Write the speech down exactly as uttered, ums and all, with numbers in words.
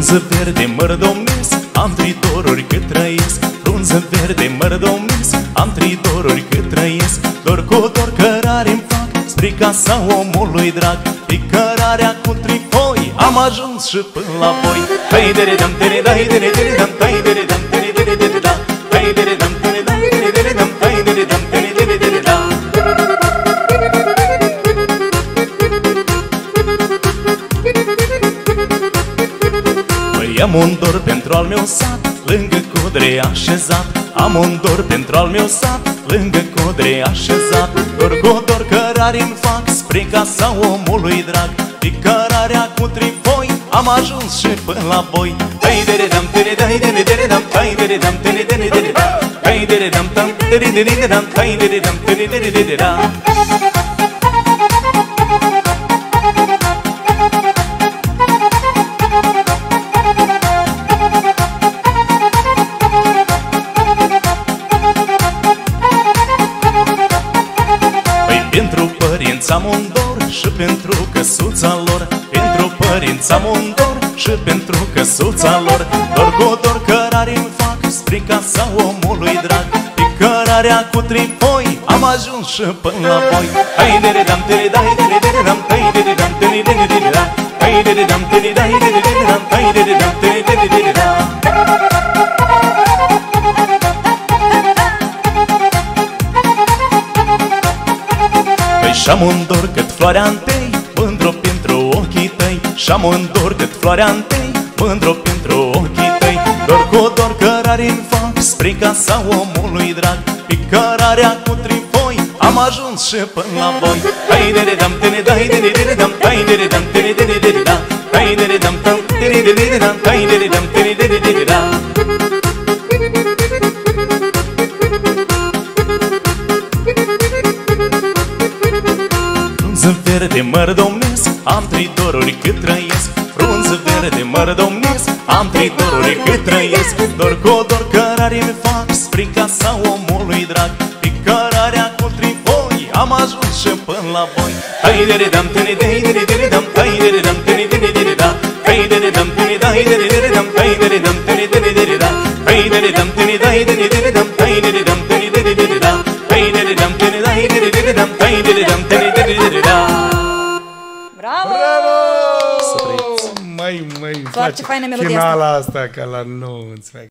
Frunză verde mărdomesc, am trei doruri cât trăiesc. Frunză verde mărdomesc, am trei doruri cât trăiesc. Dor cu dor cărare-mi fac, spre casa omului drag. Pe cărarea cu trifoi am ajuns și până la voi. Hai de redam, de redam, de redam, hai de redam, de redam, de redam, hai de redam, de redam, de redam, hai de redam, de redam, de redam. Păi am un dor pentru al meu sat, lângă codre așezat. Am un dor pentru al meu sat, lângă codre așezat. Dor cu dor cărare-mi fac, spre casa omului drag. Pe cărarea cu trifoi am ajuns și până la voi. Hai de redam, de redam, de redam, hai de redam, de redam, de redam, hai de redam, de redam, hai de redam, de redam. Pentru părinți am un dor și pentru căsuța lor. Pentru părinți am un dor și pentru căsuța lor. Dor cu dor cărare-mi fac, spre casa omului drag. Pe cărarea cu trifoi am ajuns și până la voi. Hai de redam, de redam, de redam, hai de redam, de redam, de redam, hai de redam, de redam, de redam, hai de redam, de redam, de redam. Și-am un dor cât floarea întâi, mândru pentru ochii tăi. Și-am un dor cât floarea întâi, mândru pentru ochii tăi. Dor cu dor cărare-mi fac, spre casa omului drag. Pe cărarea cu trifoi am ajuns și până la voi. Hai de redam, de redam, de redam, hai de redam, de redam, de redam, hai de redam, de redam, hai de redam, de redam. Frunză verde mărdomesc, am trei doruri cât trăiesc. Frunză verde mărdomesc, am trei doruri cât trăiesc. Dor cu dor cărare-mi fac, spre casa omului drag. Pe cărarea cu trifoi am ajuns și până la voi. Hai de redam, de redam, de redam, hai de redam, de redam, de redam, hai de redam, de redam, de redam, hai de redam, de redam, de redam, hai de redam, de redam, de redam, hai de redam, de redam, de redam, hai de redam, de redam, de redam, hai de redam, de redam, de redam. Bravo! Bravo! Mai, mai, Foarte faină melodie finala asta ca la nouă,